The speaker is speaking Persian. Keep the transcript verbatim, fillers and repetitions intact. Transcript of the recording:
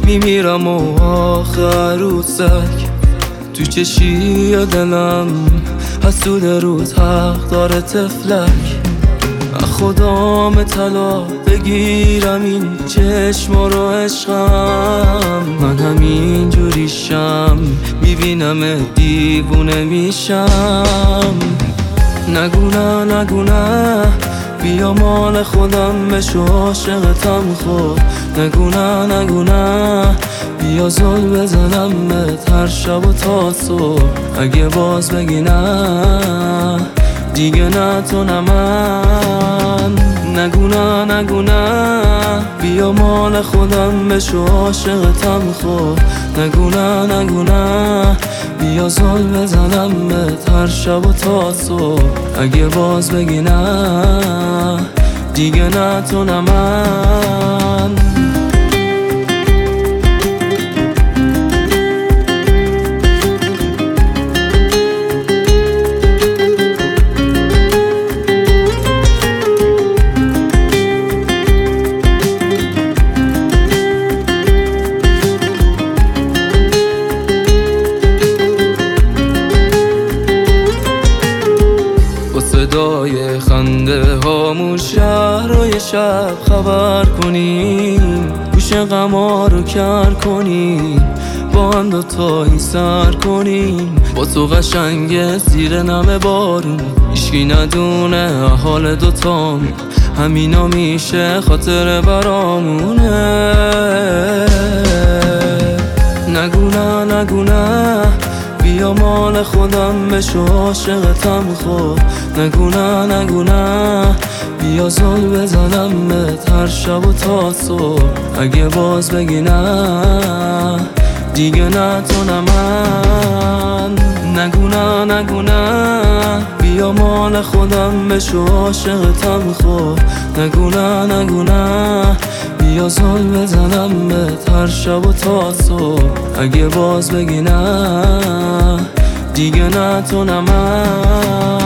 میمیرم و آخر روزک تو چشی دلم حسود روز حق داره تفلک. خدام طلا بگیرم این چشما رو عشقم، من همین جوریشم میبینم دیوونه میشم. نگو نه نگو نه بیا مال خودم بشو عاشقتم خود. نگو نه نگو نه بیا زل بزنم بهت هر شب و تا صبح. اگه باز بگی نه دیگه نه تو نه من. نگو نه نگو نه بیا مال خودم بشو عاشقتم خود. نگو نه نگو نه بیا زل بزنم بهت هر شب و تا صبح. اگه باز بگی نه دیگه نه تو نه من. صدای خنده هامون شهر رو یه شب خبر کنیم، گوش غما رو کر کنیم، با هم دوتایی سر کنیم. با تو قشنگ زیر نم بارون هیچکی ندونه حال دوتام، همینا میشه خاطر برامونه. نگو نه نگو نه بیا مال خودم بشو عاشقتم خود. نگو نه نگو نه بیا زل بزنم بهت هر شب و تا صبح. اگه باز بگی نه دیگه نه تو نه من. نگو نه نگو نه بیا مال خودم بشو عاشقتم خود. نگو نه نگو نه بیا زل بزنم بهت هر شب و تا صبح. اگه باز بگی نه دیگه نه تو نه من.